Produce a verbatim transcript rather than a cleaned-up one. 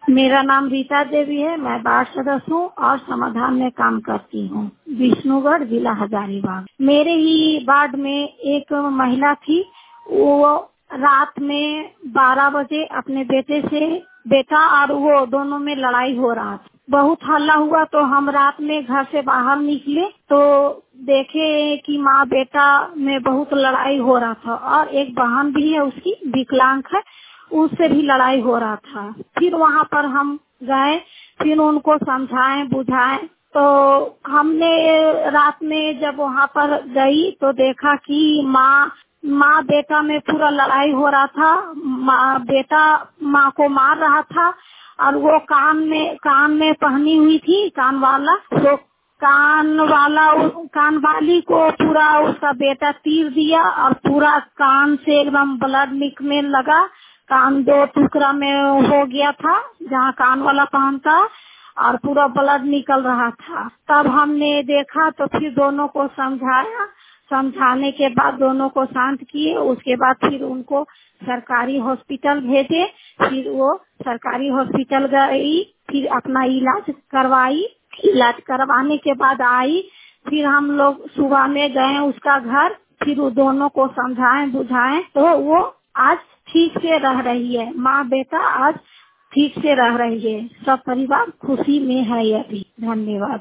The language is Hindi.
मेरा नाम रीता देवी है। मैं वार्ड सदस्य हूँ और समाधान में काम करती हूँ, विष्णुगढ़, जिला हजारीबाग। मेरे ही वार्ड में एक महिला थी, वो रात में बारह बजे अपने बेटे से, बेटा और वो दोनों में लड़ाई हो रहा था। बहुत हल्ला हुआ तो हम रात में घर से बाहर निकले तो देखे कि माँ बेटा में बहुत लड़ाई हो रहा था और एक बहन भी है उसकी, विकलांग है, उससे भी लड़ाई हो रहा था। फिर वहाँ पर हम गए, फिर उनको समझाए बुझाए। तो हमने रात में जब वहाँ पर गई तो देखा कि माँ माँ बेटा में पूरा लड़ाई हो रहा था। माँ बेटा माँ को मार रहा था और वो कान में कान में पहनी हुई थी कान वाला, तो कान वाला कान वाली को पूरा उसका बेटा तीर दिया और पूरा कान से एकदम ब्लड निकलने लगा। कान दो टुकड़ा में हो गया था जहाँ कान वाला पहनता और पूरा ब्लड निकल रहा था। तब हमने देखा तो फिर दोनों को समझाया, समझाने के बाद दोनों को शांत किए। उसके बाद फिर उनको सरकारी हॉस्पिटल भेजे। फिर वो सरकारी हॉस्पिटल गई, फिर अपना इलाज करवाई। इलाज करवाने के बाद आई, फिर हम लोग सुबह में गए उसका घर, फिर वो दोनों को समझाएं बुझाएं तो वो आज ठीक से रह रही है। माँ बेटा आज ठीक से रह रही है। सब परिवार खुशी में है अभी। धन्यवाद।